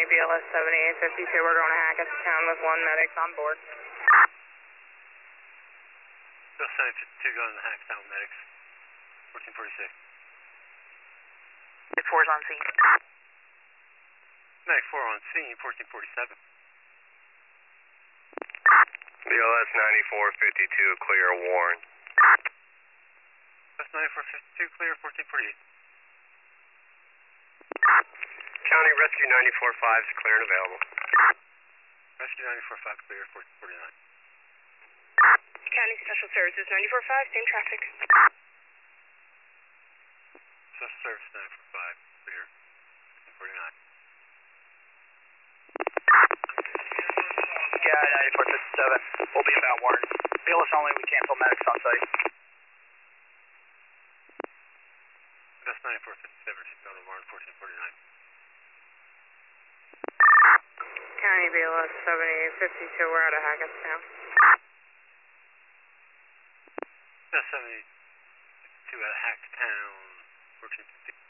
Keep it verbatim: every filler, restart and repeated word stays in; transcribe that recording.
B L S seventy-eight fifty-two, we're going to Hackettstown with one medic on board. Bill seven fifty-two going to Hackettstown with medics, fourteen forty-six. Medic four is on scene. Medic four on scene, fourteen forty-seven. B L S ninety-four fifty-two, clear, Warren. B L S ninety-four fifty-two, clear, fourteen forty-eight. County Rescue ninety-four five is clear and available. Rescue ninety-four five, clear, fourteen forty-nine. County Special Services ninety-four five, same traffic. Special Service ninety-four five, clear, fourteen forty-nine. Yeah, ninety-four fifty-seven. We'll be inbound, Warren. B L S only, we cancel medics on site. That's ninety-four fifty-seven, she's going to Warren, fourteen forty-nine. County B L S seventy-eight fifty-two, we're out of Hackettstown. That's seventy-two at Hackettstown, fourteen fifty.